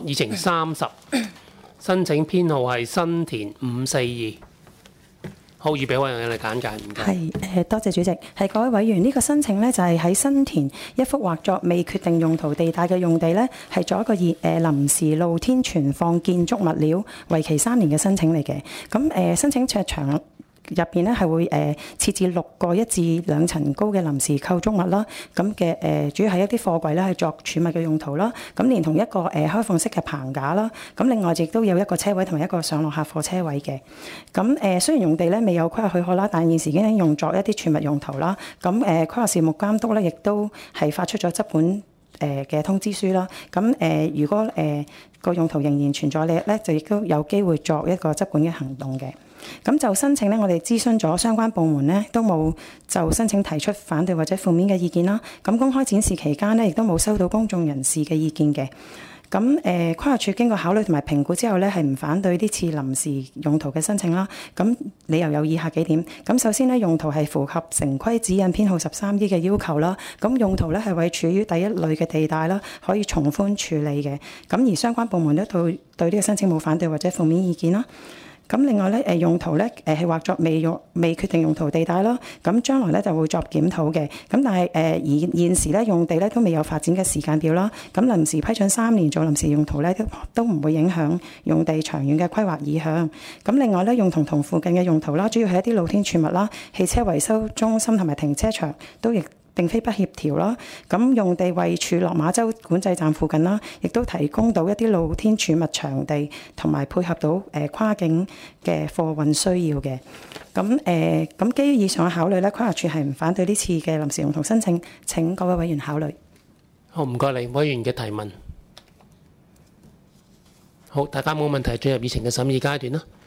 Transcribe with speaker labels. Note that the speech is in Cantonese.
Speaker 1: 議程30，申請編號係新田542。好，預備委員你簡介，唔該。
Speaker 2: 係多謝主席。係各位委員，呢個申請呢就係喺新田一幅劃作未決定用途地帶嘅用地呢，係做一個臨時露天存放建築物料，為期3年嘅申請嚟嘅。咁申請尺長入邊咧係會設置6個1至2層高嘅臨時構築物啦，咁嘅主要係一啲貨櫃咧係作儲物嘅用途啦，咁連同一個開放式嘅棚架啦，咁另外亦都有一個車位同埋一個上落客貨車位嘅。咁雖然用地咧未有規劃許可啦，但現時已經用作一啲儲物用途啦。咁規劃事務監督咧亦都係發出咗執管嘅通知書啦。咁如果個用途仍然存在咧，就亦都有機會作一個執管嘅行動嘅。咁就申請咧，我哋諮詢咗相關部門咧，都冇就申請提出反對或者負面嘅意見啦。咁公開展示期間咧，亦都冇收到公眾人士嘅意見嘅。咁規劃署經過考慮同埋評估之後咧，係唔反對呢次臨時用途嘅申請啦。咁理由有以下幾點。咁首先咧，用途係符合城規指引編號13E嘅要求啦。咁用途咧係為處於第一類嘅地帶啦，可以從寬處理嘅。咁而相關部門都對呢個申請冇反對或者負面意見啦。咁另外咧，用途咧係劃作未決定用途地帶啦。咁將來咧就會作檢討嘅。咁但係而現時咧用地咧都未有發展嘅時間表啦。咁臨時批准3年做臨時用途咧都唔會影響用地長遠嘅規劃意向。咁另外咧，用途同附近嘅用途啦，主要係一啲露天儲物啦、汽車維修中心同埋停車場都亦並非不協調啦。咁用地位處落馬洲管制站附近啦，亦都提供到一啲露天儲物場地，同埋配合到跨境嘅貨運需要嘅。咁基於以上嘅考慮咧，規劃署係唔反對呢次嘅臨時用途申請，請各位委員考慮。
Speaker 1: 好，唔該你，委員嘅提問。好，大家冇問題，進入議程嘅審議階段啦。